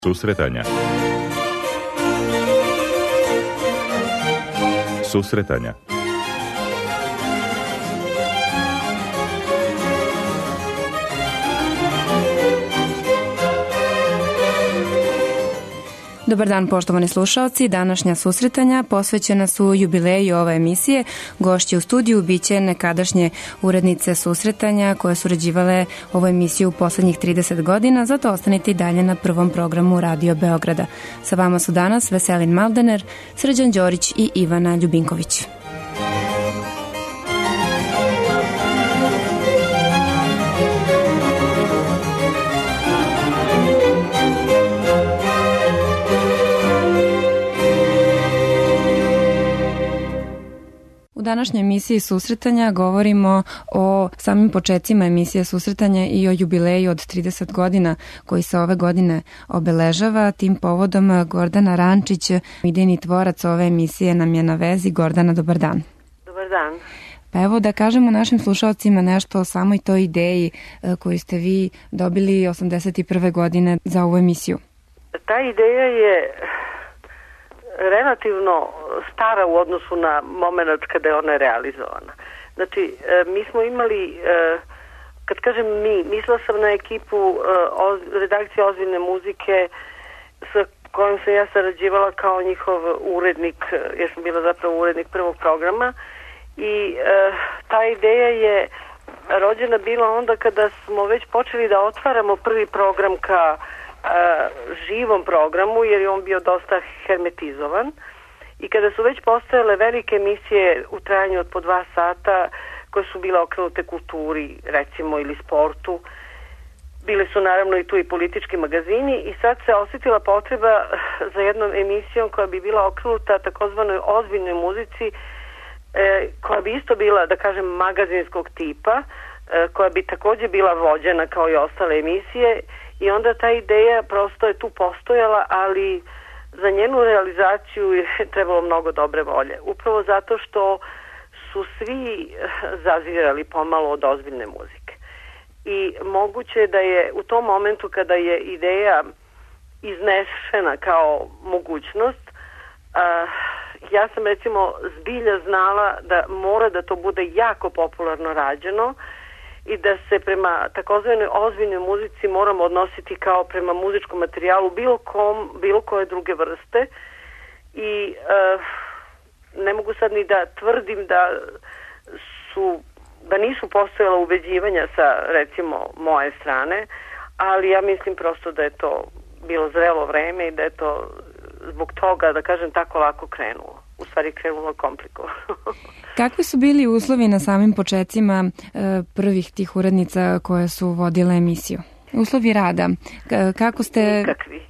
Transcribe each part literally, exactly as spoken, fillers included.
Susretanja. Susretanja. Dobar dan, poštovani slušaoci. Današnja susretanja posvećena su jubileju ove emisije. Gošće u studiju biće nekadašnje urednice susretanja koje su uređivale ovu emisiju u poslednjih trideset godina, zato ostanite i dalje na prvom programu Radio Beograda. Sa vama su danas Veselin Maldener, Srđan Đorić i Ivana Ljubinković. U današnjoj emisiji Susretanja govorimo o samim početcima emisije Susretanja i o jubileju od trideset godina koji se ove godine obeležava. Tim povodom Gordana Rančić, idejni tvorac ove emisije, nam je na vezi. Gordana, dobar dan. Dobar dan. Pa evo da kažemo našim slušalcima nešto o samoj toj ideji koju ste vi dobili osamdeset prve godine za ovu emisiju. Ta ideja je relativno stara u odnosu na moment kada je ona realizovana. Znači, mi smo imali, kad kažem mi, mislila sam na ekipu redakcije Ozbiljne muzike sa kojom sam ja sarađivala kao njihov urednik, jer sam bila zapravo urednik prvog programa, i ta ideja je rođena bila onda kada smo već počeli da otvaramo prvi program ka živom programu, jer je on bio dosta hermetizovan, i kada su već postojale velike emisije u trajanju od po dva sata koje su bile okrenute kulturi, recimo, ili sportu, bile su naravno i tu i politički magazini, i sad se osjetila potreba za jednom emisijom koja bi bila okrenuta takozvanoj ozbiljnoj muzici, e, koja bi isto bila, da kažem, magazinskog tipa, e, koja bi također bila vođena kao i ostale emisije. I onda ta ideja prosto je tu postojala, ali za njenu realizaciju je trebalo mnogo dobre volje. Upravo zato što su svi zazirali pomalo od ozbiljne muzike. I moguće je da je u tom momentu kada je ideja iznesena kao mogućnost, a, ja sam recimo zbilja znala da mora da to bude jako popularno rađeno i da se prema takozvanoj ozbiljnoj muzici moramo odnositi kao prema muzičkom materijalu bilo kom, bilo koje druge vrste, i uh, ne mogu sad ni da tvrdim da su da nisu postojala ubeđivanja sa, recimo, moje strane, ali ja mislim prosto da je to bilo zrelo vreme i da je to zbog toga, da kažem, tako lako krenulo. U stvari krenulo komplikovano. Kakvi su bili uslovi na samim početcima e, prvih tih urednica koje su vodile emisiju? Uslovi rada. K- kako ste... Nikakvi.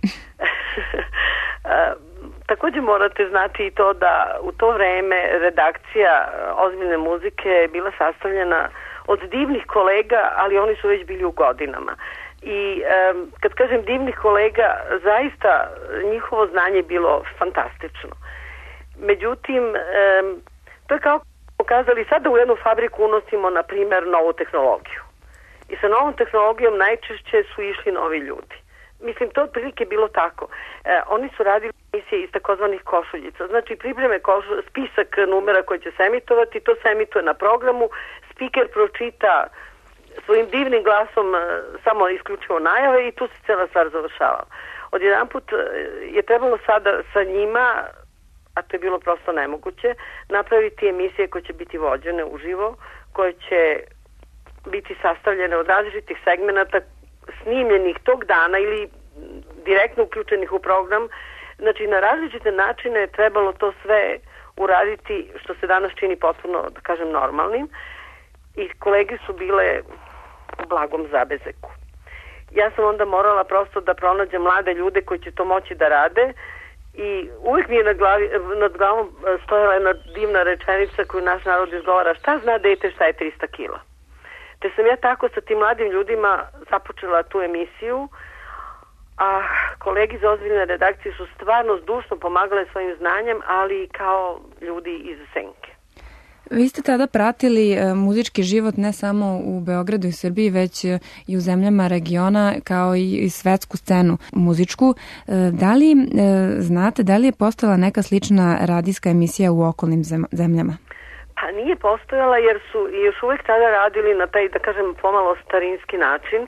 Također morate znati i to da u to vreme redakcija Ozbiljne muzike je bila sastavljena od divnih kolega, ali oni su već bili u godinama. I e, kad kažem divnih kolega, zaista njihovo znanje je bilo fantastično. Međutim, e, to je kao pokazali sada u jednu fabriku unosimo, na primjer, novu tehnologiju. I sa novom tehnologijom najčešće su išli novi ljudi. Mislim, to otprilike bilo tako. E, oni su radili emisije iz takozvanih košuljica. Znači, pripreme košu, spisak numera koji će se emitovati, to se emituje na programu, spiker pročita svojim divnim glasom samo isključivo najave i tu se cijela stvar završavala. Odjedanput je trebalo sada sa njima, a to je bilo prosto nemoguće, napraviti emisije koje će biti vođene uživo, koje će biti sastavljene od različitih segmenata, snimljenih tog dana ili direktno uključenih u program. Znači, na različite načine je trebalo to sve uraditi, što se danas čini potpuno, da kažem, normalnim, i kolege su bile u blagom zabezeku. Ja sam onda morala prosto da pronađem mlade ljude koji će to moći da rade, i uvijek mi je nad, glavi, nad glavom stojala jedna divna rečenica koju naš narod izgovara: šta zna dete šta je trista kila. Te sam ja tako sa tim mladim ljudima započela tu emisiju, a kolegi iz Ozbiljne redakcije su stvarno zdušno pomagale svojim znanjem, ali kao ljudi iz senke. Vi ste tada pratili muzički život ne samo u Beogradu i Srbiji, već i u zemljama regiona, kao i svetsku scenu muzičku. Da li znate, da li je postojala neka slična radijska emisija u okolnim zemljama? Pa nije postojala jer su još uvek tada radili na taj, da kažem, pomalo starinski način.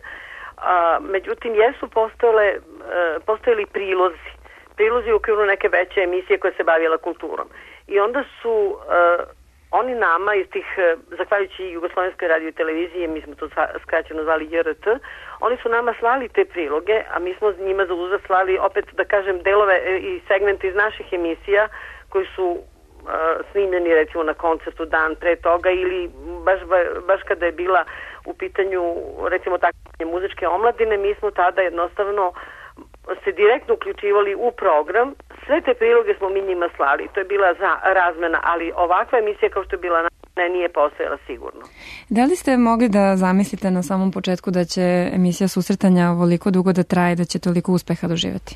A, međutim, jesu postojale, postojali prilozi. Prilozi u okviru neke veće emisije koja se bavila kulturom. I onda su oni nama iz tih, zahvaljujući Jugoslovenskoj radio i televiziji, mi smo to skraćeno zvali J R T, oni su nama slali te priloge, a mi smo njima za uzvrat slali, opet da kažem, delove i segmente iz naših emisija koji su uh, snimljeni recimo na koncertu dan pre toga ili baš, baš kada je bila u pitanju recimo takve muzičke omladine, mi smo tada jednostavno se direktno uključivali u program. Sve te priloge smo mi njima slali. To je bila za razmena, ali ovakva emisija kao što je bila ne, nije postojala sigurno. Da li ste mogli da zamislite na samom početku da će emisija susretanja ovoliko dugo da traje, da će toliko uspeha doživjeti?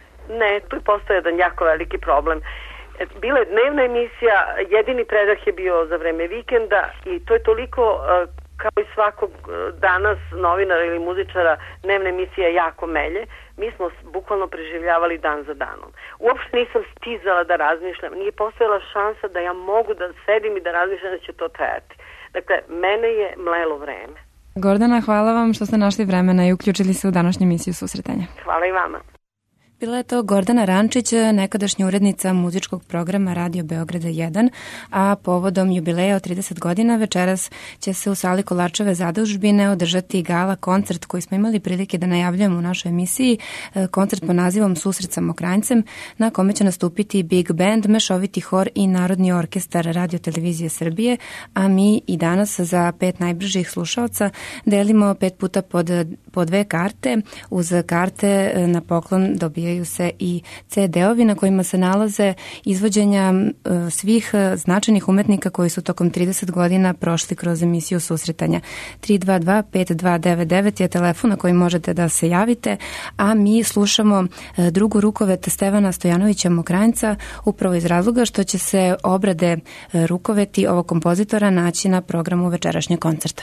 Ne, tu je postojao jedan jako veliki problem. Bila je dnevna emisija, jedini predah je bio za vreme vikenda i to je toliko... kao i svakog danas novinara ili muzičara, dnevna emisija jako melje. Mi smo bukvalno preživljavali dan za danom. Uopšte nisam stizala da razmišljam. Nije postojala šansa da ja mogu da sedim i da razmišljam da će to trajati. Dakle, mene je mlelo vreme. Gordana, hvala vam što ste našli vremena i uključili se u današnju emisiju susretanja. Hvala i vama. Bila je to Gordana Rančić, nekadašnja urednica muzičkog programa Radio Beograda jedan, a povodom jubileja od trideset godina večeras će se u sali Kolarčeve zadužbine održati gala koncert koji smo imali prilike da najavljujemo u našoj emisiji, koncert pod nazivom Susret sa Mokranjcem, na kome će nastupiti Big Band, mešoviti hor i Narodni orkestar Radio Televizije Srbije, a mi i danas za pet najbržih slušaoca delimo pet puta pod, po dve karte. Uz karte na poklon dobije se i ce de-ovi na kojima se nalaze izvođenja svih značajnih umetnika koji su tokom trideset godina prošli kroz emisiju susretanja. tri dva dva pet dva devet devet je telefon na koji možete da se javite, a mi slušamo drugu rukovet Stevana Stojanovića Mokranjca upravo iz razloga što će se obrade rukoveti ovog kompozitora naći na programu večerašnjeg koncerta.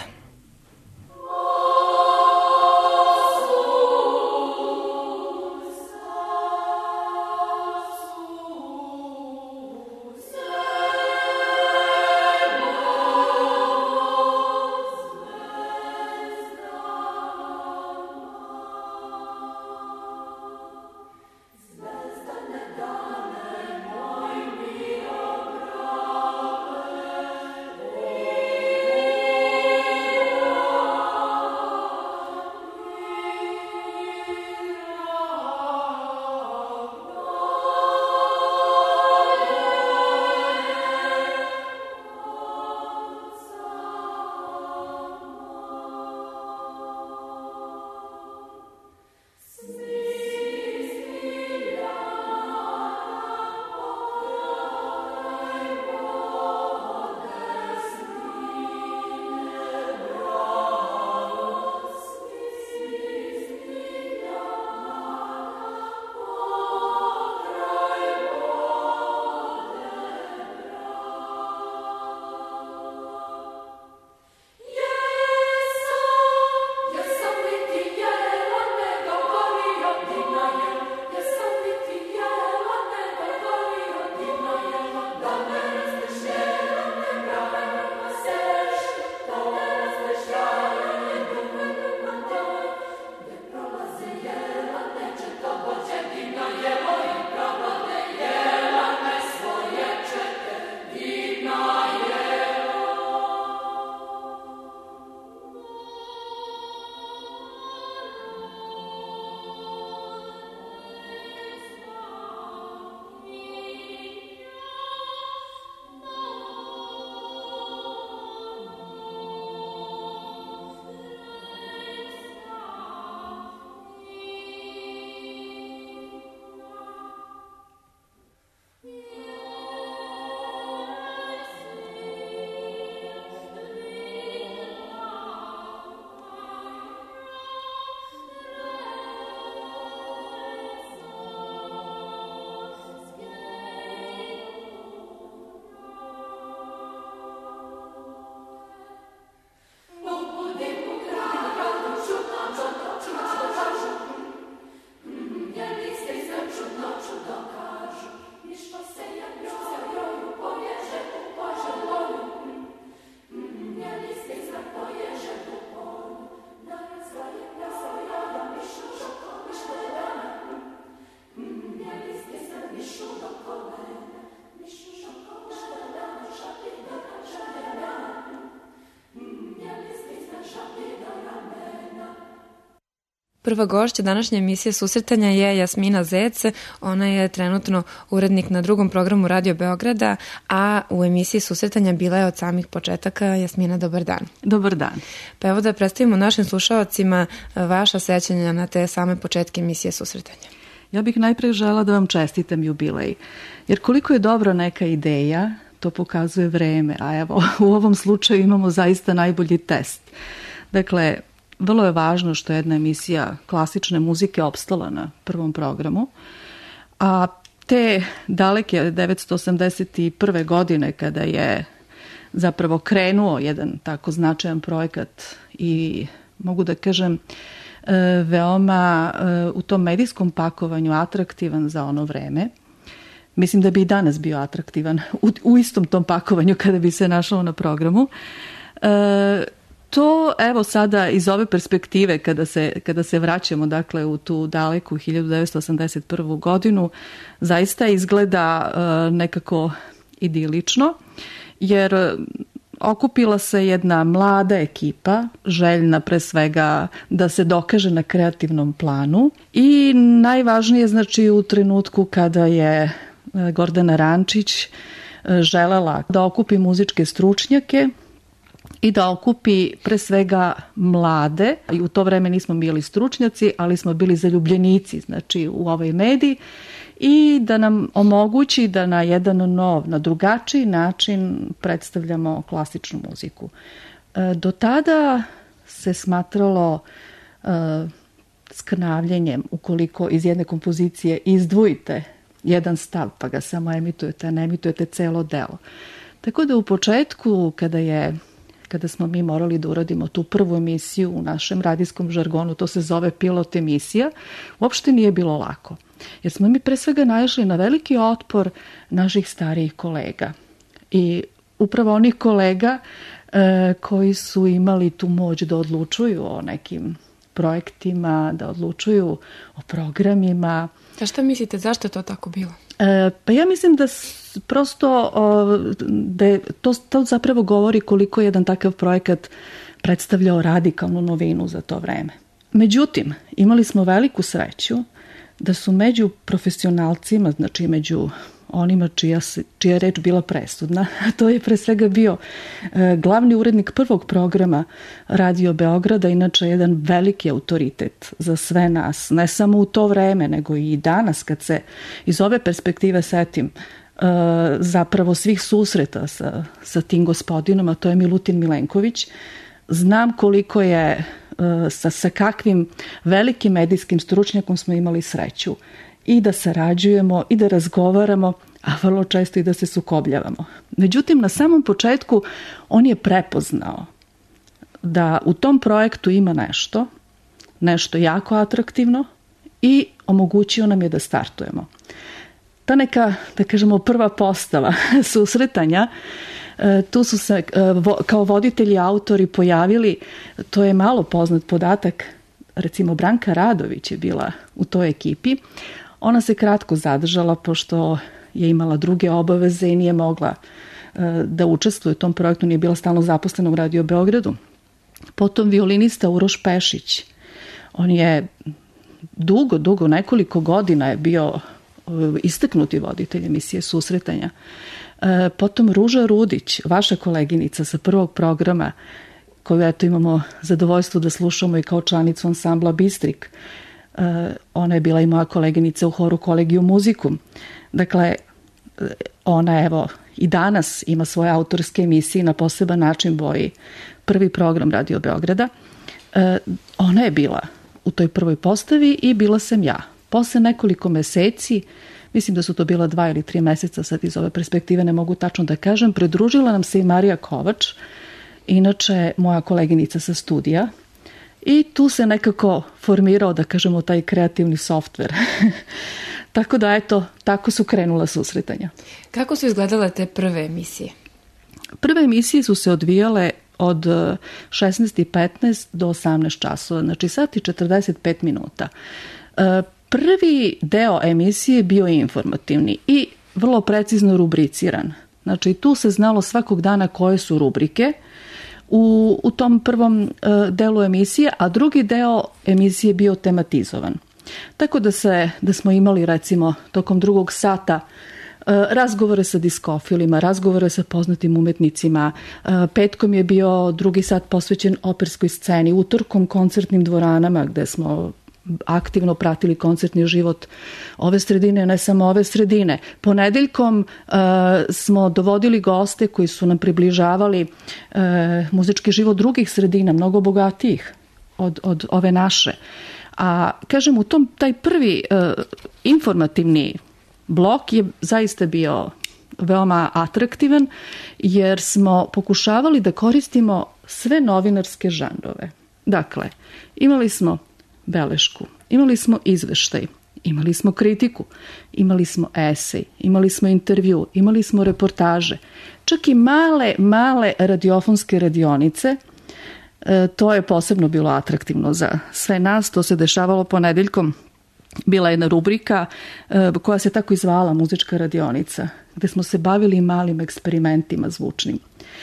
Thank you. Prva gošća današnje emisije Susretanja je Jasmina Zec. Ona je trenutno urednik na drugom programu Radio Beograda, a u emisiji Susretanja bila je od samih početaka. Jasmina, dobar dan. Dobar dan. Pa evo da predstavimo našim slušaocima vaša sećanja na te same početke emisije Susretanja. Ja bih najpre žela da vam čestitam jubilej, jer koliko je dobra neka ideja, to pokazuje vreme, a evo u ovom slučaju imamo zaista najbolji test. Dakle, vrlo je važno što je jedna emisija klasične muzike opstala na prvom programu, a te daleke devetsto osamdeset prve. godine kada je zapravo krenuo jedan tako značajan projekat i mogu da kažem veoma u tom medijskom pakovanju atraktivan za ono vreme. Mislim da bi i danas bio atraktivan u, u istom tom pakovanju kada bi se našao na programu. E, to evo sada iz ove perspektive kada se, kada se vraćamo dakle u tu daleku hiljadu devetsto osamdeset prvu. godinu zaista izgleda e, nekako idilično, jer okupila se jedna mlada ekipa, željna pre svega da se dokaže na kreativnom planu i najvažnije znači u trenutku kada je Gordana Rančić želela da okupi muzičke stručnjake i da okupi pre svega mlade, i u to vreme nismo bili stručnjaci, ali smo bili zaljubljenici znači u ovaj medij, i da nam omogući da na jedan nov, na drugačiji način predstavljamo klasičnu muziku. Do tada se smatralo uh, skrnavljenjem ukoliko iz jedne kompozicije izdvojite jedan stav pa ga samo emitujete, a ne emitujete celo delo. Tako da u početku kada je kada smo mi morali da uradimo tu prvu emisiju u našem radijskom žargonu, to se zove pilot emisija, uopšte nije bilo lako. Jer smo mi pre svega naišli na veliki otpor naših starijih kolega. I upravo onih kolega e, koji su imali tu moć da odlučuju o nekim projektima, da odlučuju o programima. A šta mislite, zašto je to tako bilo? E, pa ja mislim da s, prosto o, da je, to, to zapravo govori koliko je jedan takav projekat predstavljao radikalnu novinu za to vreme. Međutim, imali smo veliku sreću da su među profesionalcima, znači među onima čija, čija reč bila presudna, to je pre svega bio e, glavni urednik prvog programa Radio Beograda, inače jedan veliki autoritet za sve nas, ne samo u to vreme, nego i danas kad se iz ove perspektive setim e, zapravo svih susreta sa, sa tim gospodinom, a to je Milutin Milenković. Znam koliko je Sa, sa kakvim velikim medijskim stručnjakom smo imali sreću i da sarađujemo i da razgovaramo, a vrlo često i da se sukobljavamo. Međutim, na samom početku on je prepoznao da u tom projektu ima nešto, nešto jako atraktivno i omogućio nam je da startujemo. Ta neka, da kažemo, prva postava susretanja, tu su se kao voditelji i autori pojavili, to je malo poznat podatak, recimo Branka Radović je bila u toj ekipi. Ona se kratko zadržala pošto je imala druge obaveze i nije mogla da učestvuje u tom projektu, nije bila stalno zaposlena u Radio Beogradu. Potom violinista Uroš Pešić, on je dugo, dugo, nekoliko godina je bio istaknuti voditelj emisije Susretanja. Potom Ruža Rudić, vaša koleginica sa prvog programa, koju eto imamo zadovoljstvo da slušamo i kao članicu ansambla Bistrik. Ona je bila i moja koleginica u horu Kolegijum Muzikum. Dakle, ona evo i danas ima svoje autorske emisije, na poseban način boji prvi program Radio Beograda. Ona je bila u toj prvoj postavi i bila sam ja. Posle nekoliko meseci, mislim da su to bila dva ili tri meseca, sad iz ove perspektive ne mogu tačno da kažem, pridružila nam se i Marija Kovač, inače moja koleginica sa studija, i tu se nekako formirao, da kažemo, taj kreativni softver. Tako da, eto, tako su krenula susretanja. Kako su izgledale te prve emisije? Prve emisije su se odvijale od šesnaest i petnaest do osamnaest časova, znači sat i četrdeset pet minuta. Prvi deo emisije bio je informativni i vrlo precizno rubriciran. Znači tu se znalo svakog dana koje su rubrike. u, u tom prvom uh, delu emisije, a drugi deo emisije bio tematizovan. Tako da, se, da smo imali recimo tokom drugog sata razgovore sa diskofilima, razgovore sa poznatim umetnicima. Petkom je bio drugi sat posvećen operskoj sceni, utorkom koncertnim dvoranama gde smo aktivno pratili koncertni život ove sredine, ne samo ove sredine. Ponedeljkom uh, smo dovodili goste koji su nam približavali uh, muzički život drugih sredina, mnogo bogatijih od, od ove naše. A kažem, u tom taj prvi uh, informativni blok je zaista bio veoma atraktivan jer smo pokušavali da koristimo sve novinarske žanrove. Dakle, imali smo belešku, imali smo izveštaj, imali smo kritiku, imali smo esej, imali smo intervju, imali smo reportaže, čak i male, male radiofonske radionice. E, to je posebno bilo atraktivno za sve nas, to se dešavalo ponedeljkom. Bila je jedna rubrika e, koja se tako i zvala Muzička radionica, gde smo se bavili malim eksperimentima zvučnim.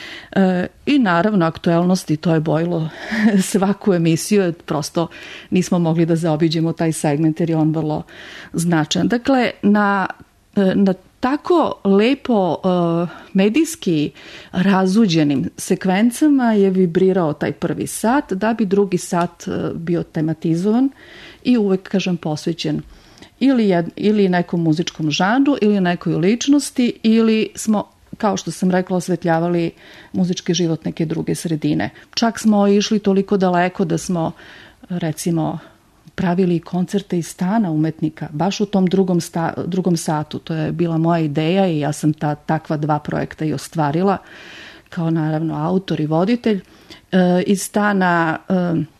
E, I naravno aktuelnosti, to je bojilo svaku emisiju, prosto nismo mogli da zaobiđemo taj segment jer je on vrlo značajan. Dakle, na, na tako lepo uh, medijski razuđenim sekvencama je vibrirao taj prvi sat, da bi drugi sat uh, bio tematizovan i uvek, kažem, posvećen ili, jed, ili nekom muzičkom žanru, ili nekoj ličnosti, ili smo, kao što sam rekla, osvetljavali muzički život neke druge sredine. Čak smo išli toliko daleko da smo, recimo, pravili koncerte iz stana umetnika, baš u tom drugom, sta, drugom satu. To je bila moja ideja i ja sam ta, takva dva projekta i ostvarila, kao naravno autor i voditelj. E, iz stana e,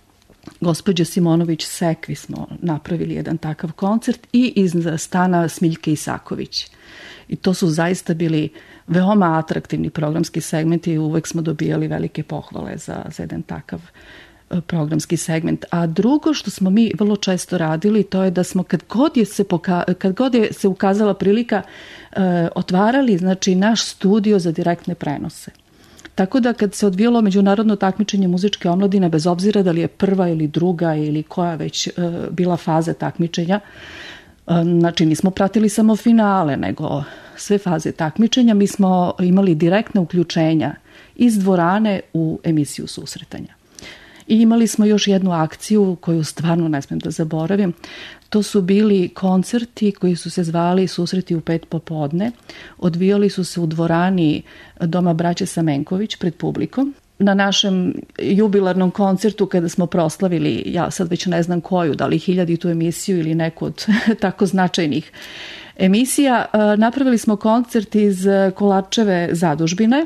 gospođe Simonović Sekvi smo napravili jedan takav koncert i iz stana Smiljke Isaković. I to su zaista bili veoma atraktivni programski segmenti i uvek smo dobijali velike pohvale za, za jedan takav programski segment. A drugo što smo mi vrlo često radili, to je da smo kad god je se, poka- kad god je se ukazala prilika e, otvarali, znači, naš studio za direktne prenose. Tako da kad se odvijalo međunarodno takmičenje muzičke omladine, bez obzira da li je prva ili druga ili koja već e, bila faza takmičenja, e, znači nismo pratili samo finale, nego sve faze takmičenja, mi smo imali direktne uključenja iz dvorane u emisiju susretanja. I imali smo još jednu akciju koju stvarno ne smijem da zaboravim. To su bili koncerti koji su se zvali Susreti u pet popodne. Odvijali su se u dvorani Doma braće Samenković pred publikom. Na našem jubilarnom koncertu kada smo proslavili, ja sad već ne znam koju, da li hiljaditu emisiju ili neku od tako značajnih emisija, napravili smo koncert iz Kolarčeve zadužbine.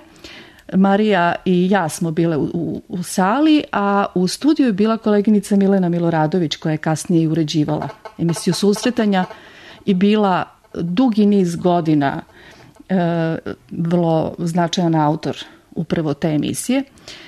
Marija i ja smo bile u, u, u sali, a u studiju je bila koleginica Milena Miloradović koja je kasnije i uređivala emisiju susretanja i bila dugi niz godina e, vrlo značajan autor upravo te emisije.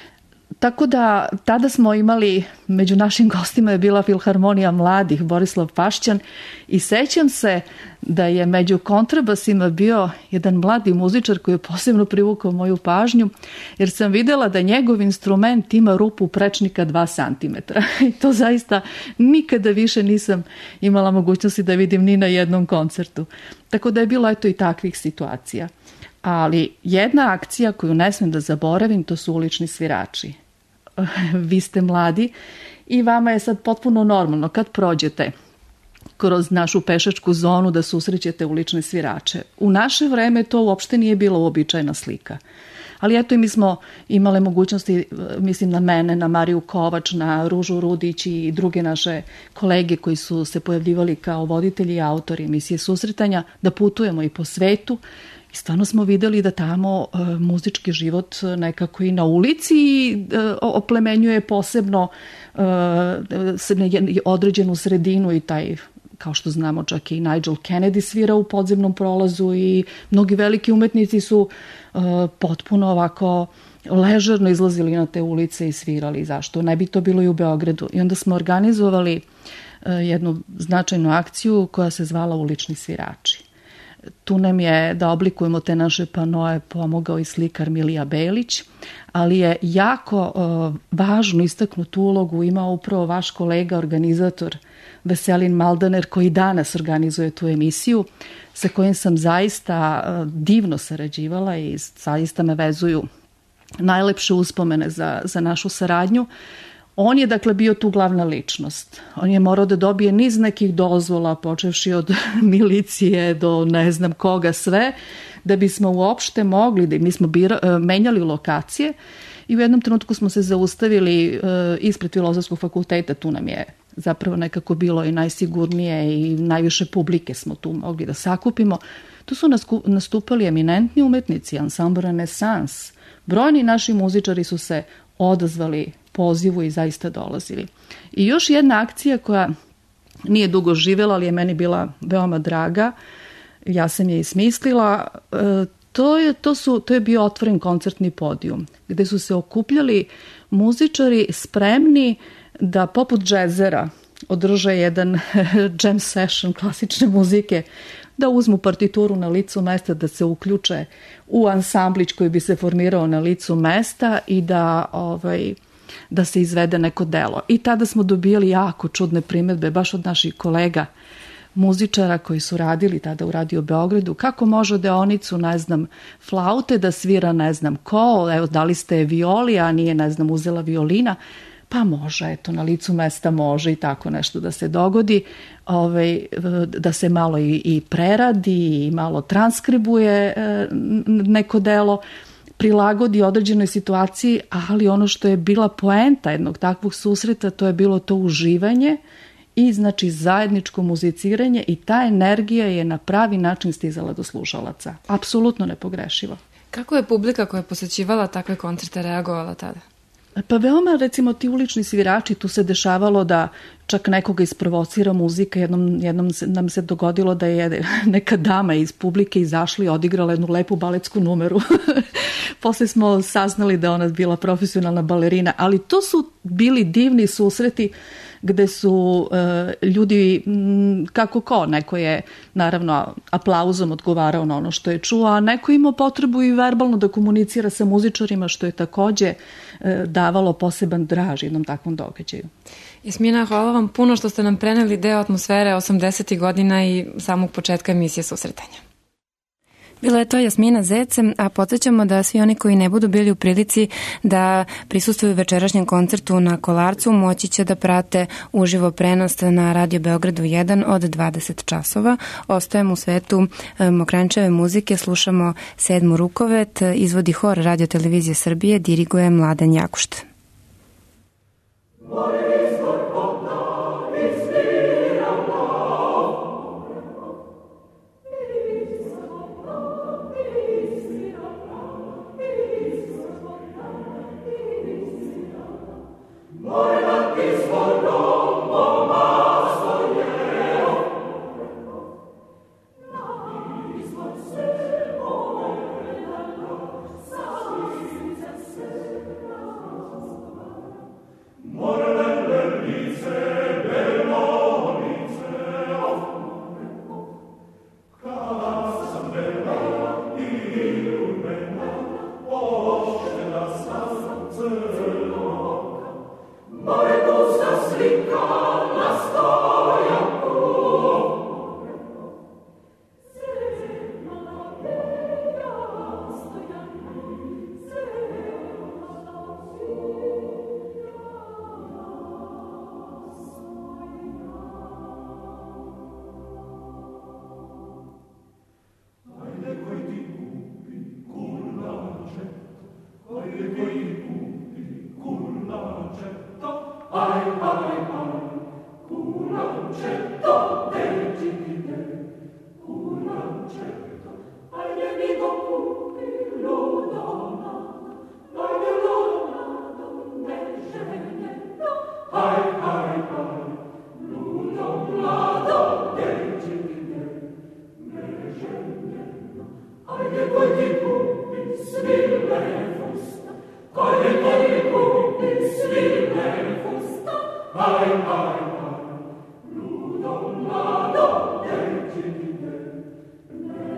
Tako da tada smo imali, među našim gostima je bila Filharmonija mladih Borislav Pašćan i sećam se da je među kontrabasima bio jedan mladi muzičar koji je posebno privukao moju pažnju jer sam videla da njegov instrument ima rupu prečnika dva santimetra i to zaista nikada više nisam imala mogućnosti da vidim ni na jednom koncertu. Tako da je bilo eto i takvih situacija. Ali jedna akcija koju ne smijem da zaboravim, to su ulični svirači. Vi ste mladi i vama je sad potpuno normalno kad prođete kroz našu pešačku zonu da susrećete ulične svirače. U naše vreme to uopšte nije bila uobičajena slika. Ali eto i mi smo imale mogućnosti, mislim na mene, na Mariju Kovač, na Ružu Rudić i druge naše kolege koji su se pojavljivali kao voditelji i autori emisije susretanja, da putujemo i po svetu. I stvarno smo videli da tamo e, muzički život nekako i na ulici e, oplemenjuje posebno e, određenu sredinu i taj, kao što znamo, čak i Nigel Kennedy svira u podzemnom prolazu i mnogi veliki umetnici su e, potpuno ovako ležerno izlazili na te ulice i svirali. Zašto? Ne bi to bilo i u Beogradu. I onda smo organizovali e, jednu značajnu akciju koja se zvala Ulični svirači. Tu nam je da oblikujemo te naše panoe pomogao i slikar Milija Belić, ali je jako uh, važnu istaknutu ulogu imao upravo vaš kolega, organizator Veselin Maldaner, koji danas organizuje tu emisiju, sa kojim sam zaista uh, divno sarađivala i zaista me vezuju najlepše uspomene za, za našu saradnju. On je dakle bio tu glavna ličnost. On je morao da dobije niz nekih dozvola, počevši od milicije do ne znam koga sve, da bismo uopšte mogli, da mi smo bira, menjali lokacije i u jednom trenutku smo se zaustavili ispred Filozofskog fakulteta, tu nam je zapravo nekako bilo i najsigurnije i najviše publike smo tu mogli da sakupimo. Tu su nastupali eminentni umetnici, ansambl Renesans. Brojni naši muzičari su se odazvali pozivu i zaista dolazili. I još jedna akcija koja nije dugo živjela, ali je meni bila veoma draga, ja sam je i smislila, to je, to su, to je bio otvoren koncertni podijum, gde su se okupljali muzičari spremni da poput džezera održe jedan jam session klasične muzike, da uzmu partituru na licu mesta, da se uključe u ansamblić koji bi se formirao na licu mesta i da, ovaj, da se izvede neko delo. I tada smo dobijali jako čudne primedbe, baš od naših kolega muzičara koji su radili tada u Radio Beogradu, kako može deonicu, ne znam, flaute da svira ne znam ko, evo dali ste violi, a nije, ne znam, uzela violina, pa može, eto, na licu mesta može i tako nešto da se dogodi, ovaj, da se malo i, i preradi i malo transkribuje neko delo, prilagodi određenoj situaciji, ali ono što je bila poenta jednog takvog susreta, to je bilo to uživanje i znači zajedničko muziciranje i ta energija je na pravi način stizala do slušalaca. Apsolutno nepogrešivo. Kako je publika koja je posećivala takve koncerte reagovala tada? Pa veoma, recimo, ti ulični svirači, tu se dešavalo da čak nekoga isprovocira muzika. Jednom, jednom nam se dogodilo da je neka dama iz publike izašla i odigrala jednu lepu baletsku numeru. Posle smo saznali da je ona bila profesionalna balerina, ali to su bili divni susreti gde su uh, ljudi, m, kako ko, neko je naravno aplauzom odgovarao na ono što je čuo, a neko imao potrebu i verbalno da komunicira sa muzičarima, što je takođe uh, davalo poseban draž jednom takvom događaju. Jasmina, hvala vam puno što ste nam preneli deo atmosfere osamdesetih godina i samog početka emisije Susretanja. Bila je to Jasmina Zec, a podsjećamo da svi oni koji ne budu bili u prilici da prisustvuju večerašnjem koncertu na Kolarcu moći će da prate uživo prenos na Radio Beogradu jedan od dvadeset časova. Ostajemo u svetu Mokranjčeve muzike, slušamo Sedmu rukovet, izvodi hor Radio Televizije Srbije, diriguje Mladen Jakušt. Ludo,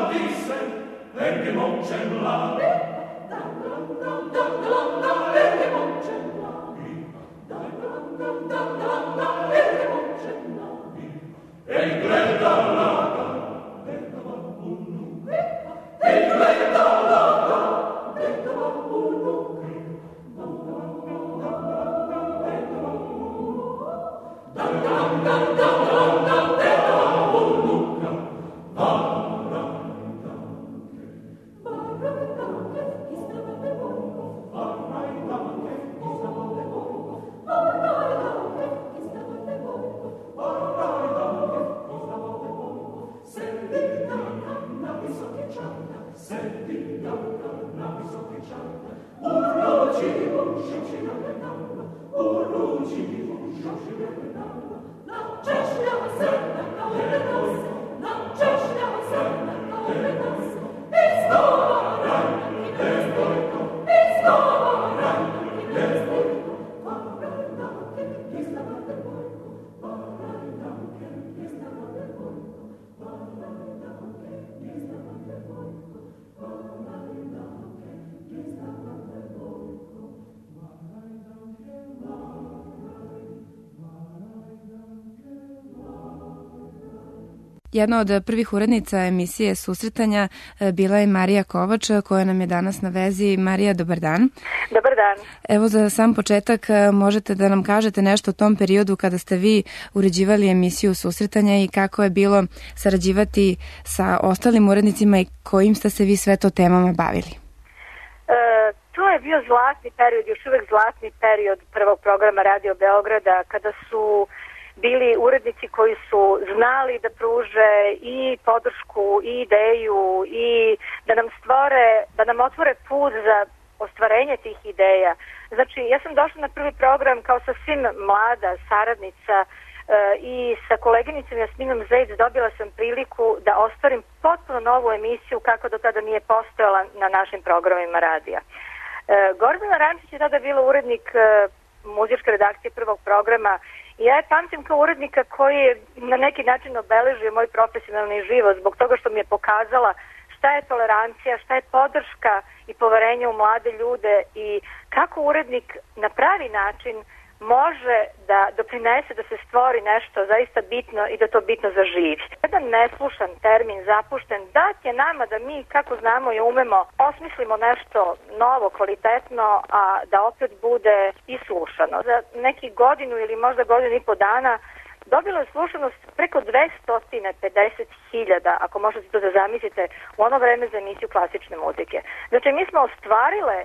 Jedna od prvih urednica emisije Susretanja bila je Marija Kovač, koja nam je danas na vezi. Marija, dobar dan. Dobar dan. Evo, za sam početak možete da nam kažete nešto o tom periodu kada ste vi uređivali emisiju Susretanja i kako je bilo sarađivati sa ostalim urednicima i kojim ste se vi sve to temama bavili? E, to je bio zlatni period, još uvek zlatni period prvog programa Radio Beograda, kada su bili urednici koji su znali da pruže i podršku i ideju i da nam stvore, da nam otvore put za ostvarenje tih ideja. Znači, ja sam došla na prvi program kao sasvim mlada saradnica e, i sa koleginicom Jasminom Zec dobila sam priliku da ostvarim potpuno novu emisiju kako do tada nije postojala na našim programima radija. E, Gordana Rančić je tada bila urednik e, muzičke redakcije prvog programa. Ja je pamtim kao urednika koji je na neki način obeležio moj profesionalni život zbog toga što mi je pokazala šta je tolerancija, šta je podrška i poverenje u mlade ljude i kako urednik na pravi način može da doprinese da se stvori nešto zaista bitno i da to bitno zaživi. Jedan neslušan termin, zapušten, dat je nama da mi, kako znamo i umemo, osmislimo nešto novo, kvalitetno, a da opet bude i slušano. Za neki godinu ili možda godinu i po dana dobilo je slušanost preko dvesta pedeset hiljada, ako možete to da zamislite, u ono vreme za emisiju klasične muzike. Znači, mi smo ostvarile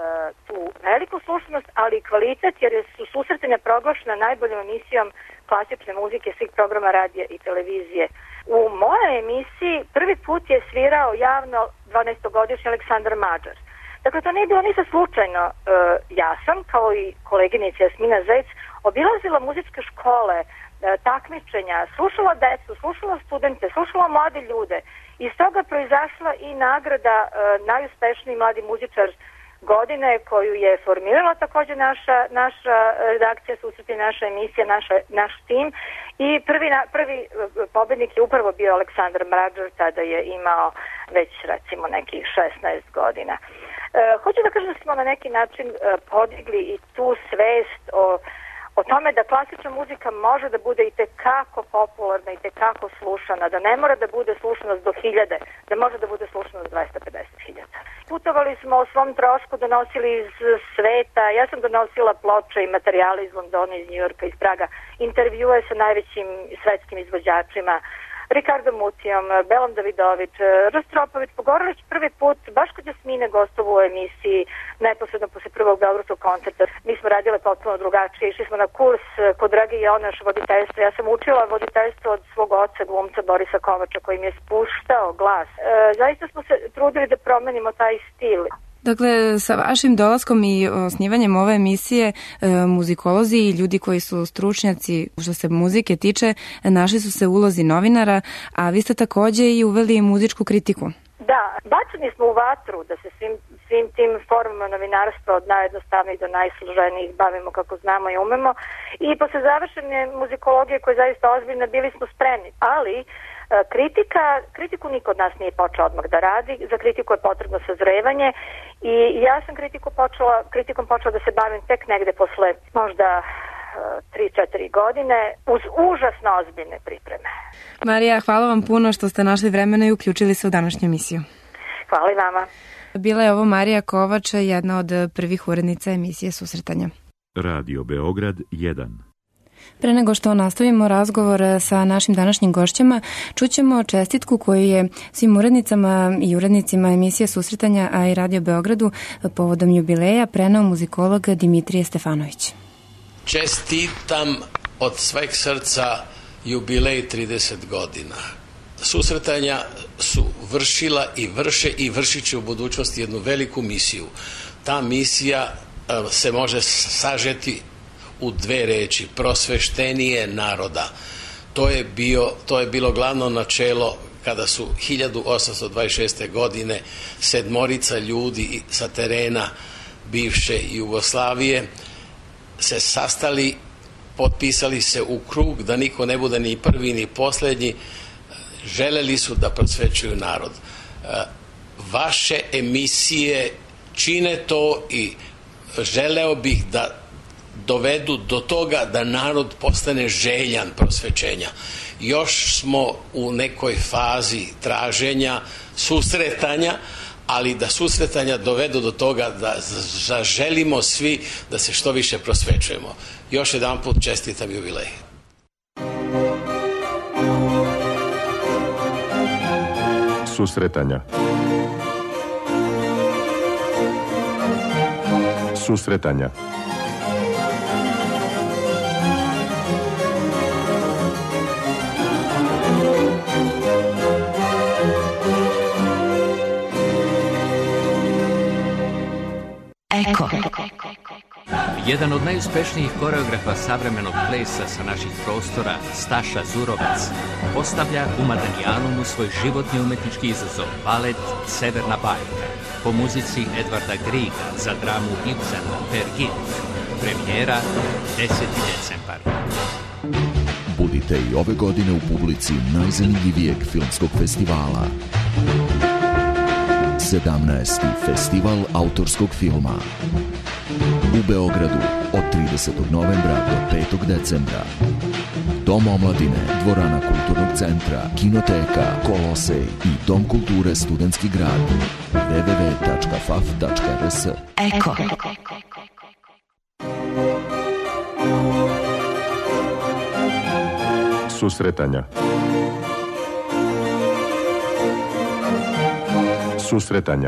tu veliku slušanost, ali i kvalitet, jer su Susretanja proglašena najboljom emisijom klasične muzike svih programa radija i televizije. U mojoj emisiji prvi put je svirao javno dvanaestogodišnji Aleksandar Mađar. Dakle, to nije bilo ništa slučajno. Ja sam, kao i koleginica Jasmina Zec, obilazila muzičke škole, takmičenja, slušala decu, slušala studente, slušala mlade ljude. Iz toga proizašla i nagrada najuspešniji mladi muzičar godine koju je formirala također naša, naša redakcija Susretanja, naša emisija, naša, naš tim i prvi, prvi pobednik je upravo bio Aleksandar Mađar, tada je imao već recimo nekih šesnaest godina. E, hoću da kažem da smo na neki način podigli i tu svest o o tome da klasična muzika može da bude i tekako popularna i tekako slušana, da ne mora da bude slušanost do hiljade, da može da bude slušanost dvesta pedeset hiljada. Putovali smo o svom trošku, donosili iz sveta, ja sam donosila ploče i materijale iz Londona, iz Njujorka, iz Praga, intervjue sa najvećim svetskim izvođačima, Ricardo Mutijom, Belom Davidović, Rostropović, Pogorelić prvi put, baš kod Jasmine gostovu u emisiji, neposredno posle prvog beogradskog koncerta. Mi smo radile potpuno drugačije, išli smo na kurs kod Drage Jonaš voditeljstva. Ja sam učila voditeljstvo od svog oca, glumca Borisa Kovača, koji mi je spuštao glas. E, zaista smo se trudili da promenimo taj stil. Dakle, sa vašim dolaskom i osnivanjem ove emisije, e, muzikolozi i ljudi koji su stručnjaci što se muzike tiče, našli su se u ulozi novinara, a vi ste takođe i uveli muzičku kritiku. Da, bačeni smo u vatru da se svim, svim tim formama novinarstva od najjednostavnijih do najsloženijih bavimo kako znamo i umemo i posle završene muzikologije koja je zaista ozbiljna bili smo spremni, ali kritika, kritiku niko od nas nije počeo odmah da radi, za kritiku je potrebno sazrevanje i ja sam kritiku počela, kritikom počela da se bavim tek negde posle možda tri četiri godine uz užasno ozbiljne pripreme. Marija, hvala vam puno što ste našli vremena i uključili se u današnju emisiju. Hvala i vama. Bila je ovo Marija Kovač, jedna od prvih urednica emisije Susretanja. Radio Beograd jedan. Pre nego što nastavimo razgovor sa našim današnjim gošćama, čućemo čestitku koju je svim urednicama i urednicima emisije Susretanja, a i Radio Beogradu povodom jubileja preneo muzikolog Dimitrije Stefanović. Čestitam od sveg srca jubilej trideset godina. Susretanja su vršila i vrše i vršit će u budućnosti jednu veliku misiju. Ta misija se može sažeti u dve reči: prosveštenije naroda. To je, bio, to je bilo glavno načelo kada su hiljadu osamsto dvadeset šeste. godine sedmorica ljudi sa terena bivše Jugoslavije se sastali, potpisali se u krug da niko ne bude ni prvi ni poslednji. Želeli su da prosvećuju narod. Vaše emisije čine to i želeo bih da dovedu do toga da narod postane željan prosvećenja. Još smo u nekoj fazi traženja, susretanja, ali da susretanja dovedu do toga da zaželimo svi da se što više prosvećujemo. Još jedan put čestitam jubilej. Susretanja. Susretanja. Eko. Jedan od najuspešnijih koreografa savremenog plesa sa naših prostora, Staša Zurovac, postavlja u Madanijalomu svoj životni umetnički izazov, balet Severna bajka, po muzici Edvarda Griega za dramu Ibsena Per Gynt. Premijera deseti decembar. Budite i ove godine u publici najzanimljivijeg filmskog festivala. sedamnaesti. Festival autorskog filma. U Beogradu od tridesetog novembra do petog decembra. Dom omladine, dvorana kulturnog centra, kinoteka, Kolosej i Dom kulture Studentski grad. w w w tačka f a f tačka r s. Eko. Susretanja. Susretanja.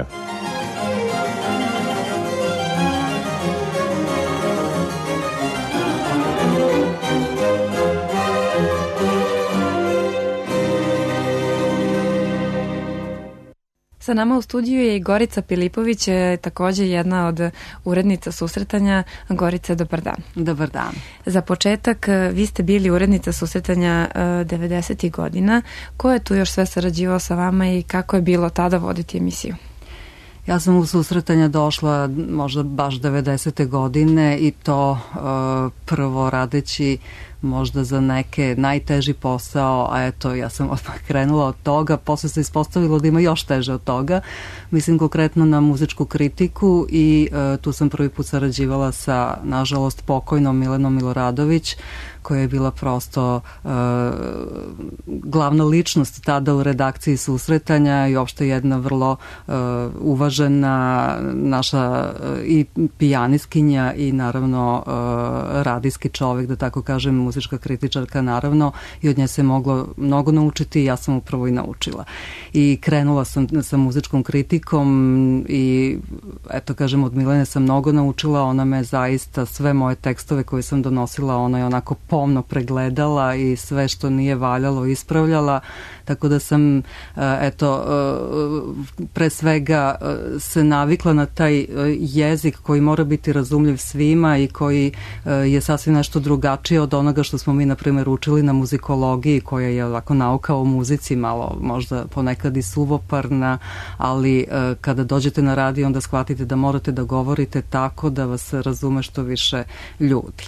Sa nama u studiju je i Gorica Pilipović, također jedna od urednica Susretanja. Gorica, dobar dan. Dobar dan. Za početak, vi ste bili urednica Susretanja devedesetih godina. Ko je tu još sve sarađivao sa vama i kako je bilo tada voditi emisiju? Ja sam u Susretanja došla možda baš devedesete godine i to uh, prvo radeći možda za neke najteži posao, a eto, ja sam odmah krenula od toga, posle se ispostavilo da ima još teže od toga. Mislim konkretno na muzičku kritiku i uh, tu sam prvi put sarađivala sa, nažalost, pokojnom Milenom Miloradović, koja je bila prosto uh, glavna ličnost tada u redakciji Susretanja i uopšte jedna vrlo uh, uvažena naša uh, i pijaniskinja i naravno uh, radijski čovek, da tako kažem, muzička kritičarka naravno, i od nje se moglo mnogo naučiti i ja sam upravo i naučila. I krenula sam sa muzičkom kritikom i eto kažem, od Milene sam mnogo naučila, ona me zaista sve moje tekstove koje sam donosila, ona je onako pomno pregledala i sve što nije valjalo ispravljala, tako da sam eto pre svega se navikla na taj jezik koji mora biti razumljiv svima i koji je sasvim nešto drugačije od onoga što smo mi na primjer učili na muzikologiji, koja je ovako nauka o muzici, malo možda ponekad i suvoparna, ali kada dođete na radio onda shvatite da morate da govorite tako da vas razume što više ljudi.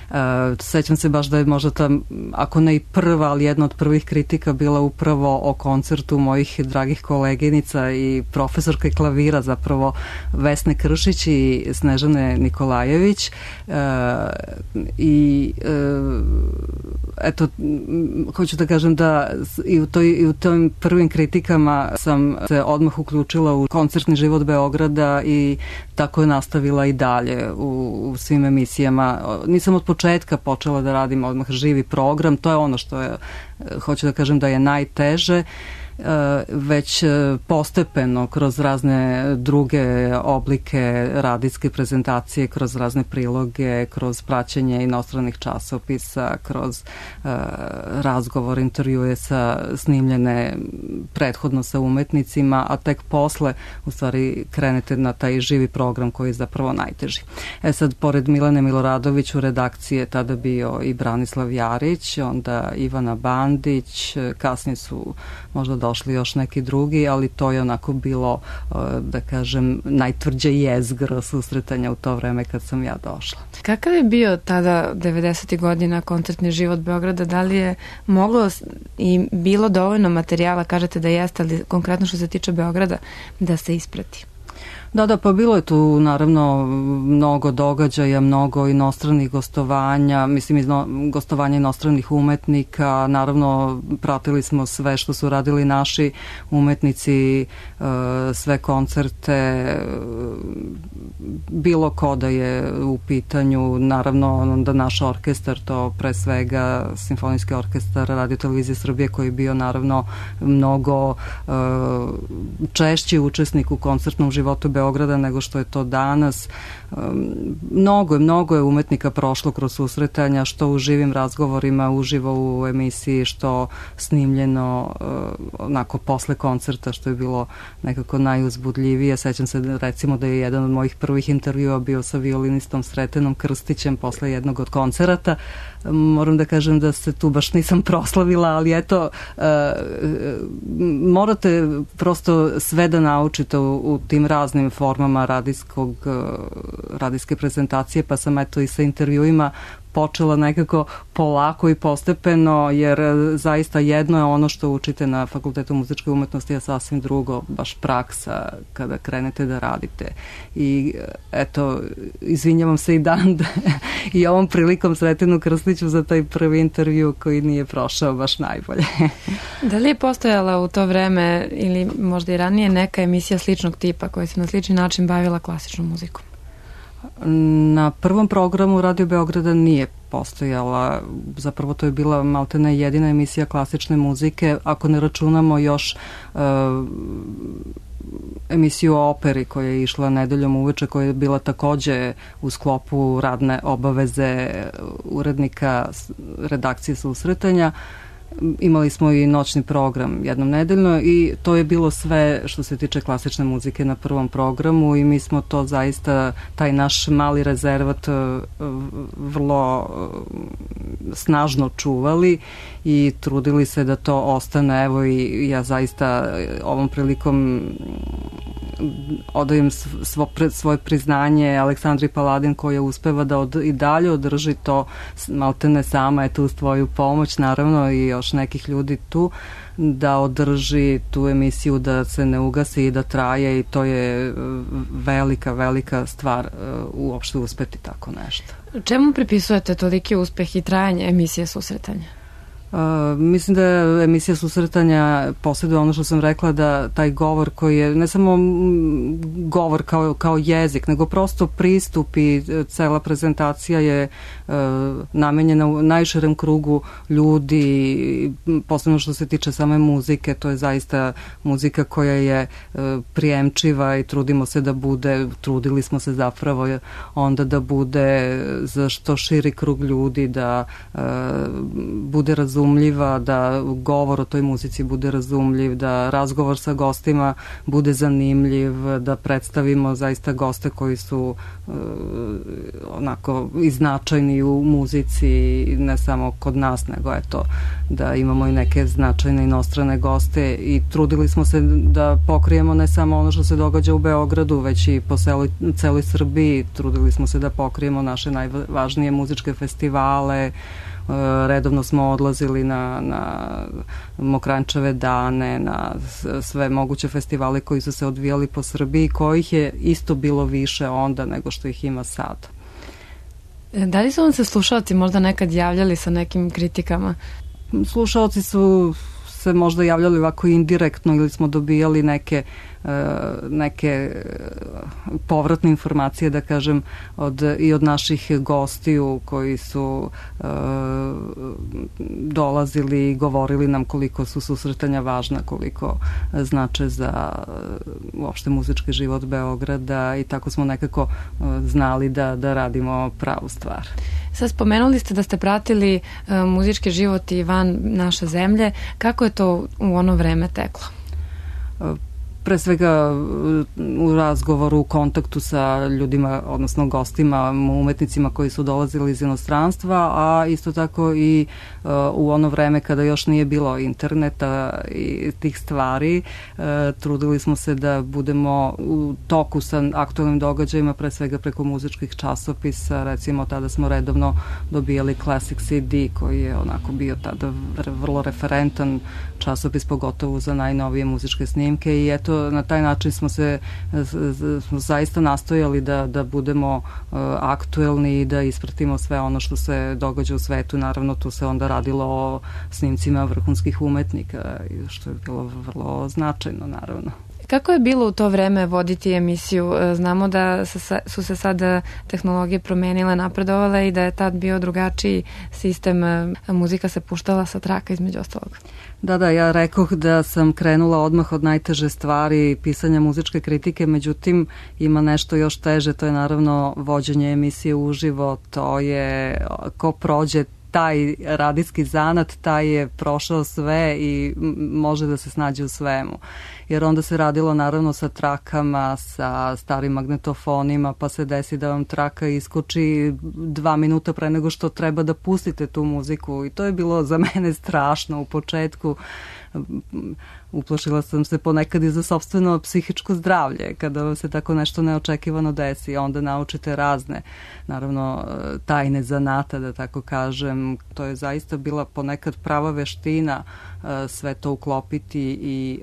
Sećam se baš da je možda ta, ako ne i prva, ali jedna od prvih kritika bila upravo o koncertu mojih dragih koleginica i profesorke klavira, zapravo Vesne Kršić i Snežane Nikolajević. I eto, hoću da kažem da i u, toj, i u tim prvim kritikama sam se odmah uključila u koncertni život Beograda i tako je nastavila i dalje u, u svim emisijama. Nisam od početka počela da radim odmah živi program, to je ono što je, hoću da kažem da je najteže, već postepeno kroz razne druge oblike radijske prezentacije, kroz razne priloge, kroz praćenje inostranih časopisa, kroz uh, razgovor, intervjue sa snimljene prethodno sa umetnicima, a tek posle u stvari krenete na taj živi program koji je zapravo najteži. E sad, pored Milane Miloradović u redakciji je tada bio i Branislav Jarić, onda Ivana Bandić, kasnije su možda došli još neki drugi, ali to je onako bilo, da kažem, najtvrđe jezgro susretanja u to vreme kad sam ja došla. Kakav je bio tada devedesetih godina koncertni život Beograda? Da li je moglo i bilo dovoljno materijala, kažete da jeste, ali konkretno što se tiče Beograda, da se isprati? Da, da, pa bilo je tu naravno mnogo događaja, mnogo inostranih gostovanja, mislim izno, gostovanja inostranih umetnika, naravno pratili smo sve što su radili naši umetnici, sve koncerte, bilo ko da je u pitanju, naravno da naš orkestar, to pre svega Simfonijski orkestar Radio Televizije Srbije koji je bio naravno mnogo češći učesnik u koncertnom životu Beograda nego što je to danas. Mnogo je, mnogo je umetnika prošlo kroz susretanja, što u živim razgovorima, uživo u emisiji, što snimljeno onako posle koncerta, što je bilo nekako najuzbudljivije. Sećam se recimo da je jedan od mojih prvih intervjua bio sa violinistom Sretenom Krstićem posle jednog od koncerata. Moram da kažem da se tu baš nisam proslavila, ali eto, morate prosto sve da naučite u, u tim raznim formama radijskog, radijske prezentacije, pa sam eto i sa intervjuima počela nekako polako i postepeno, jer zaista jedno je ono što učite na Fakultetu muzičke umetnosti, a sasvim drugo baš praksa kada krenete da radite. I eto, izvinjavam se i dan i ovom prilikom Sretenu Krstiću za taj prvi intervju koji nije prošao baš najbolje. Da li je postojala u to vreme ili možda i ranije neka emisija sličnog tipa koja se na slični način bavila klasičnom muzikom? Na prvom programu Radio Beograda nije postojala, zapravo to je bila maltene jedina emisija klasične muzike, ako ne računamo još uh, emisiju o operi koja je išla nedeljom uveče, koja je bila takođe u sklopu radne obaveze urednika redakcije susretanja. Imali smo i noćni program jednom nedeljno i to je bilo sve što se tiče klasične muzike na prvom programu i mi smo to zaista, taj naš mali rezervat vrlo snažno čuvali i trudili se da to ostane. Evo i ja zaista ovom prilikom odajem svo, svoje priznanje Aleksandri Paladin koja uspeva da od, i dalje održi to, maltene sama je tu svoju pomoć, naravno i još nekih ljudi tu, da održi tu emisiju, da se ne ugasi i da traje i to je velika, velika stvar uopšte uspeti tako nešto. Čemu pripisujete toliki uspeh i trajanje emisije susretanja? Uh, mislim da je emisija susretanja posjeduje ono što sam rekla, da taj govor koji je ne samo govor kao, kao jezik, nego prosto pristup i cela prezentacija je uh, namenjena u najširem krugu ljudi, posebno što se tiče same muzike, to je zaista muzika koja je uh, prijemčiva i trudimo se da bude, trudili smo se zapravo onda da bude za što širi krug ljudi, da uh, bude razumljivo razumljiva, da govor o toj muzici bude razumljiv, da razgovor sa gostima bude zanimljiv, da predstavimo zaista goste koji su uh, onako i značajni u muzici, ne samo kod nas, nego eto, da imamo i neke značajne inostrane goste i trudili smo se da pokrijemo ne samo ono što se događa u Beogradu, već i po celoj, celoj Srbiji. Trudili smo se da pokrijemo naše najvažnije muzičke festivale, redovno smo odlazili na, na Mokranjčeve dane, na sve moguće festivale koji su se odvijali po Srbiji, kojih je isto bilo više onda nego što ih ima sad. Da li su vam se slušalci možda nekad javljali sa nekim kritikama? Slušalci su se možda javljali ovako indirektno ili smo dobijali neke neke povratne informacije, da kažem, od, i od naših gostiju koji su uh, dolazili i govorili nam koliko su susretanja važna, koliko znače za uh, uopšte muzički život Beograda i tako smo nekako uh, znali da, da radimo pravu stvar. Sad spomenuli ste da ste pratili uh, muzički život i van naše zemlje. Kako je to u ono vreme teklo? Uh, pre svega u razgovoru, u kontaktu sa ljudima, odnosno gostima, umetnicima koji su dolazili iz inostranstva, a isto tako i uh, u ono vreme kada još nije bilo interneta i tih stvari, uh, trudili smo se da budemo u toku sa aktualnim događajima, pre svega preko muzičkih časopisa. Recimo, tada smo redovno dobijali Classic C D, koji je onako bio tada vrlo referentan časopis, pogotovo za najnovije muzičke snimke, i eto, na taj način smo se smo zaista nastojali da, da budemo uh, aktuelni i da ispratimo sve ono što se događa u svetu. Naravno, tu se onda radilo o snimcima vrhunskih umetnika, što je bilo vrlo značajno, naravno. Kako je bilo u to vreme voditi emisiju? Znamo da su se sad tehnologije promenile, napredovale i da je tad bio drugačiji sistem. Muzika se puštala sa traka, između ostalog. Da, da, ja rekoh da sam krenula odmah od najteže stvari, pisanja muzičke kritike, međutim ima nešto još teže, to je naravno vođenje emisije uživo. To je, ko prođe taj radijski zanat, taj je prošao sve i može da se snađe u svemu. Jer onda se radilo naravno sa trakama, sa starim magnetofonima, pa se desi da vam traka iskoči dva minuta pre nego što treba da pustite tu muziku, i to je bilo za mene strašno u početku. Uplašila sam se ponekad i za sopstveno psihičko zdravlje kada vam se tako nešto neočekivano desi. Onda naučite razne, naravno, tajne zanata, da tako kažem. To je zaista bila ponekad prava veština sve to uklopiti i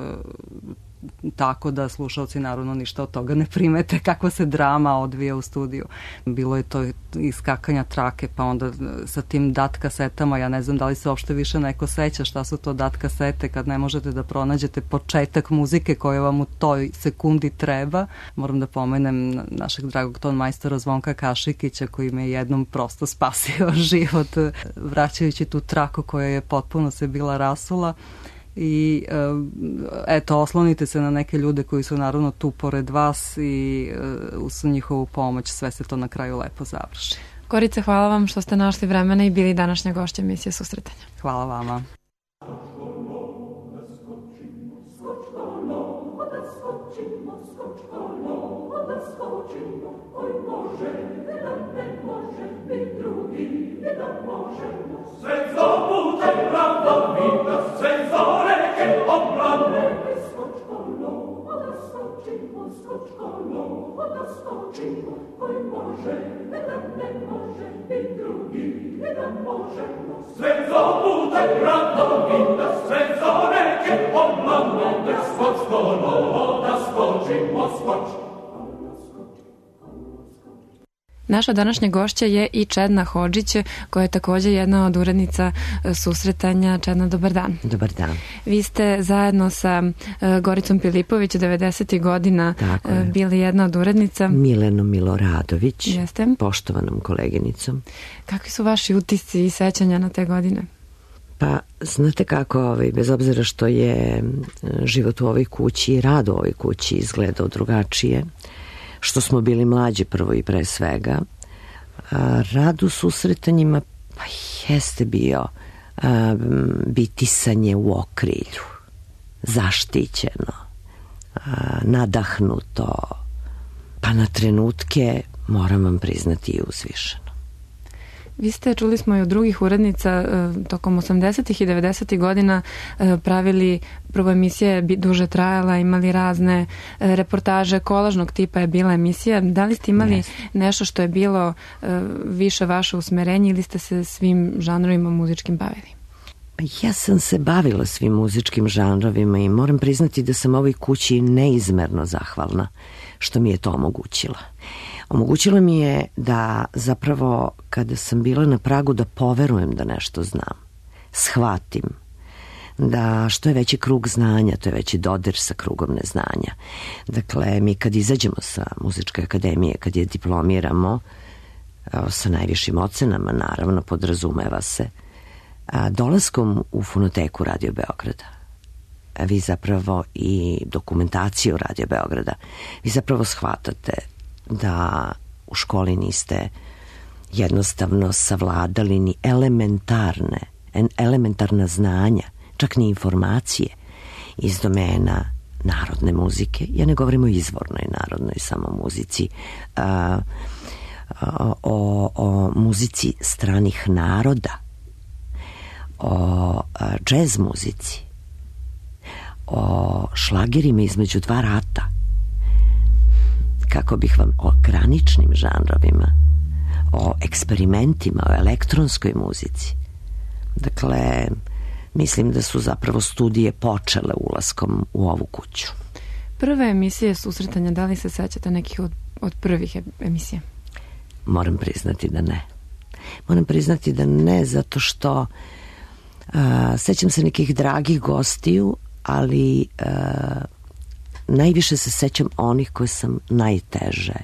tako da slušalci naravno ništa od toga ne primete, kakva se drama odvija u studiju. Bilo je to iskakanja trake, pa onda sa tim dat kasetama, ja ne znam da li se uopšte više neko seća šta su to dat kasete, kad ne možete da pronađete početak muzike koja vam u toj sekundi treba. Moram da pomenem našeg dragog ton majstora Zvonka Kašikića, koji me jednom prosto spasio život, vraćajući tu traku koja je potpuno se bila rasula. I eto, oslonite se na neke ljude koji su naravno tu pored vas i uz njihovu pomoć sve se to na kraju lepo završi. Gorice, hvala vam što ste našli vremena i bili današnja gošća emisije Susretanja. Hvala vama. Sve zobutaj radovita, sve zoreke oblamne, da skočkolo, da skočimo, skoč. Naša današnja gošća je i Čedna Hodžić, koja je također jedna od urednica Susretanja. Čedna, dobar dan. Dobar dan. Vi ste zajedno sa Goricom Pilipović devedesetih godina bili jedna od urednica. Milenom Miloradović, Jeste. Poštovanom koleginicom. Kakvi su vaši utisci i sećanja na te godine? Pa, znate kako, ovaj, bez obzira što je život u ovoj kući i rad u ovoj kući izgledao drugačije, što smo bili mlađi prvo i pre svega, rad u susretanjima pa jeste bio a, bitisanje u okrilju, zaštićeno, a, nadahnuto, pa na trenutke, moram vam priznati, i uzvišeno. Vi ste, čuli smo i od drugih urednica, tokom osamdesetih i devedesetih godina pravili, prvo emisija je duže trajala, imali razne reportaže, kolažnog tipa je bila emisija. Da li ste imali yes. nešto što je bilo više vaše usmerenje ili ste se svim žanrovima muzičkim bavili? Ja sam se bavila svim muzičkim žanrovima i moram priznati da sam ovoj kući neizmerno zahvalna što mi je to omogućila. Omogućilo mi je da zapravo kada sam bila na pragu da poverujem da nešto znam, shvatim da što je veći krug znanja, to je veći dodir sa krugom neznanja. Dakle, mi kad izađemo sa Muzičke akademije, kad je diplomiramo sa najvišim ocenama, naravno podrazumeva se, dolaskom u fonoteku Radio Beograda, vi zapravo i dokumentaciju Radio Beograda, vi zapravo shvatate da u školi niste jednostavno savladali ni elementarne, elementarna znanja, čak ni informacije iz domena narodne muzike. Ja ne govorim o izvornoj narodnoj samo muzici, a, o, o muzici stranih naroda, o a, džez muzici, o šlagerima između dva rata, kako bih vam, o graničnim žanrovima, o eksperimentima, o elektronskoj muzici. Dakle, mislim da su zapravo studije počele ulaskom u ovu kuću. Prve emisije susretanja, da li se sećate nekih od, od prvih emisija? Moram priznati da ne. Moram priznati da ne, zato što a, sećam se nekih dragih gostiju, ali a, najviše se sećam onih koje sam najteže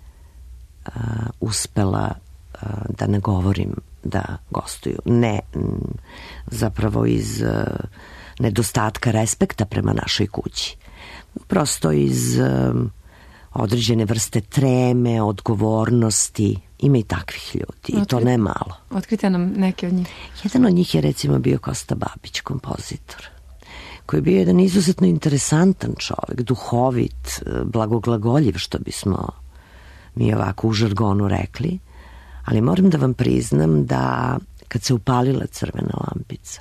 uh, uspela uh, da ne govorim da gostuju. Ne m, zapravo iz uh, nedostatka respekta prema našoj kući. Prosto iz uh, određene vrste treme, odgovornosti. Ima i takvih ljudi. Otkri... i to ne malo. Otkrite nam neke od njih. Jedan od njih je recimo bio Kosta Babić, kompozitor, koji je bio jedan izuzetno interesantan čovjek, duhovit, blagoglagoljiv, što bismo mi ovako u žargonu rekli, ali moram da vam priznam da kad se upalila crvena lampica,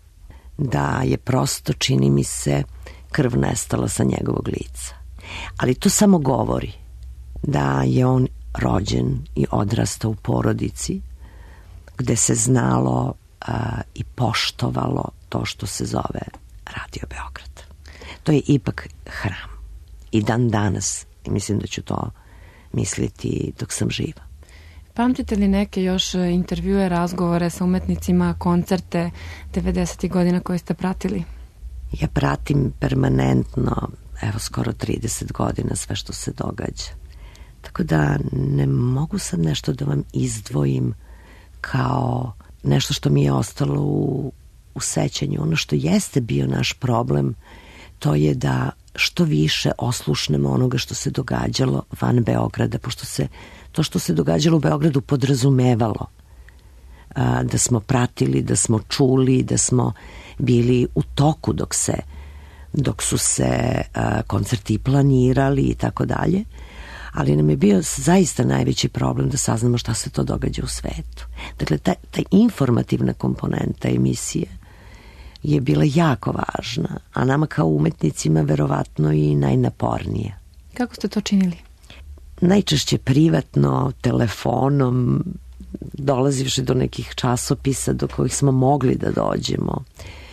da je prosto, čini mi se, krv nestala sa njegovog lica. Ali to samo govori da je on rođen i odrastao u porodici gde se znalo a, i poštovalo to što se zove Radio Beograd. To je ipak hram. I dan danas, i mislim da ću to misliti dok sam živa. Pamtite li neke još intervjue, razgovore sa umetnicima, koncerte devedesetih godina koje ste pratili? Ja pratim permanentno, evo skoro trideset godina, sve što se događa. Tako da ne mogu sad nešto da vam izdvojim kao nešto što mi je ostalo u u sećanju. Ono što jeste bio naš problem, to je da što više oslušnemo onoga što se događalo van Beograda, pošto se to što se događalo u Beogradu podrazumevalo a, da smo pratili, da smo čuli, da smo bili u toku dok se dok su se a, koncerti planirali i tako dalje, ali nam je bio zaista najveći problem da saznamo šta se to događa u svetu. Dakle, ta, ta informativna komponenta emisije je bila jako važna, a nama kao umetnicima verovatno i najnapornija. Kako ste to činili? Najčešće privatno, telefonom, dolazivši do nekih časopisa do kojih smo mogli da dođemo,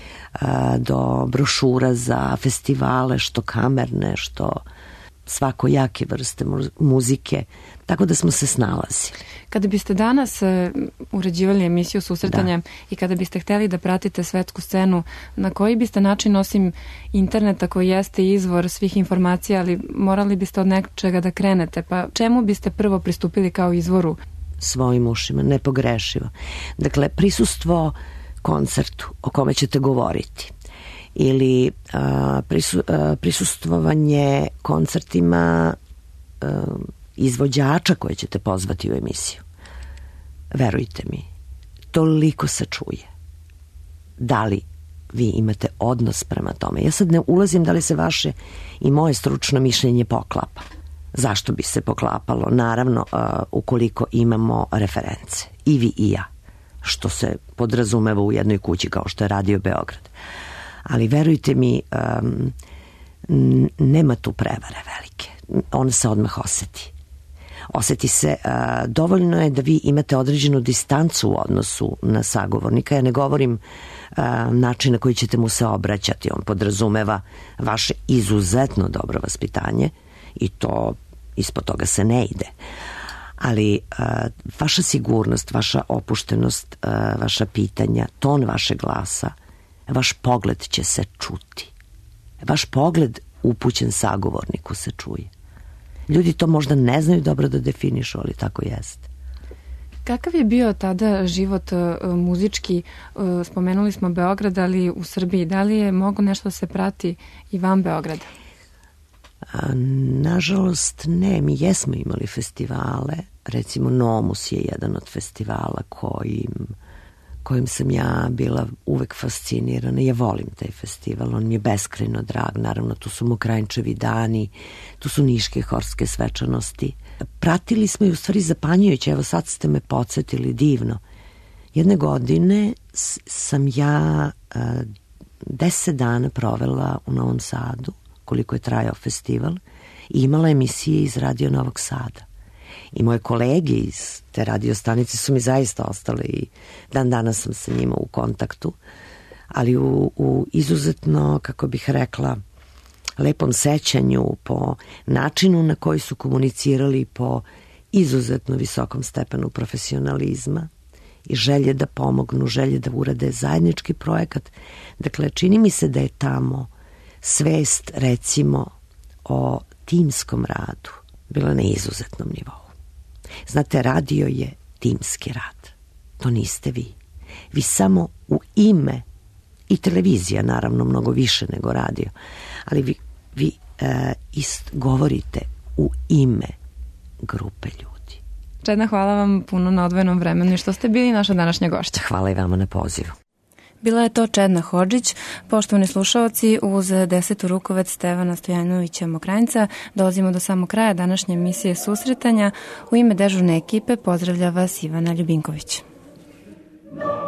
do brošura za festivale, što kamerne, što svakojake vrste muzike, tako da smo se snalazili. Kada biste danas uređivali emisiju susretanja da. i kada biste hteli da pratite svetsku scenu, na koji biste način, osim interneta koji jeste izvor svih informacija, ali morali biste od nečega da krenete, pa čemu biste prvo pristupili kao izvoru? Svojim ušima, nepogrešivo. Dakle, prisustvo koncertu o kome ćete govoriti, ili a, prisu, a, prisustvovanje koncertima a, izvođača koje ćete pozvati u emisiju. Verujte mi, toliko se čuje, da li vi imate odnos prema tome. Ja sad ne ulazim da li se vaše i moje stručno mišljenje poklapa. Zašto bi se poklapalo? Naravno, uh, ukoliko imamo reference, i vi i ja, što se podrazumeva u jednoj kući kao što je Radio Beograd. Ali verujte mi, um, nema tu prevare velike. On se odmah oseti. Oseti se, uh, dovoljno je da vi imate određenu distancu u odnosu na sagovornika. Ja ne govorim uh, način na koji ćete mu se obraćati. On podrazumeva vaše izuzetno dobro vaspitanje i to ispod toga se ne ide. Ali uh, vaša sigurnost, vaša opuštenost, uh, vaša pitanja, ton vašeg glasa, vaš pogled će se čuti. Vaš pogled upućen sagovorniku se čuje. Ljudi to možda ne znaju dobro da definišu, ali tako jeste. Kakav je bio tada život uh, muzički? Uh, spomenuli smo Beograd, ali u Srbiji. Da li je mogo nešto da se prati i van Beograda? A, nažalost ne, mi jesmo imali festivale, recimo Nomus je jedan od festivala kojim, kojim sam ja bila uvek fascinirana. Ja volim taj festival, on mi je beskrajno drag, naravno tu su Mokranjčevi dani, tu su Niške horske svečanosti. Pratili smo i u stvari zapanjujuće, evo sad ste me podsjetili divno. Jedne godine sam ja uh, deset dana provela u Novom Sadu, koliko je trajao festival, i imala emisije iz Radio Novog Sada. I moje kolege iz te radio stanice su mi zaista ostale i dan danas sam sa njima u kontaktu, ali u, u izuzetno, kako bih rekla, lepom sećanju po načinu na koji su komunicirali, po izuzetno visokom stepenu profesionalizma i želje da pomognu, želje da urade zajednički projekat. Dakle, čini mi se da je tamo svest, recimo, o timskom radu bila na izuzetnom nivou. Znate, radio je timski rad. To niste vi. Vi samo u ime, i televizija naravno mnogo više nego radio, ali vi, vi e, ist govorite u ime grupe ljudi. Čedna, hvala vam puno na odvojenom vremenu i što ste bili naša današnja gošća. Hvala i vama na pozivu. Bila je to Čedna Hodžić. Poštovani slušaoci, uz desetu rukovac Stevana Stojanovića Mokranjca dolazimo do samog kraja današnje emisije Susretanja. U ime dežurne ekipe pozdravlja vas Ivana Ljubinković.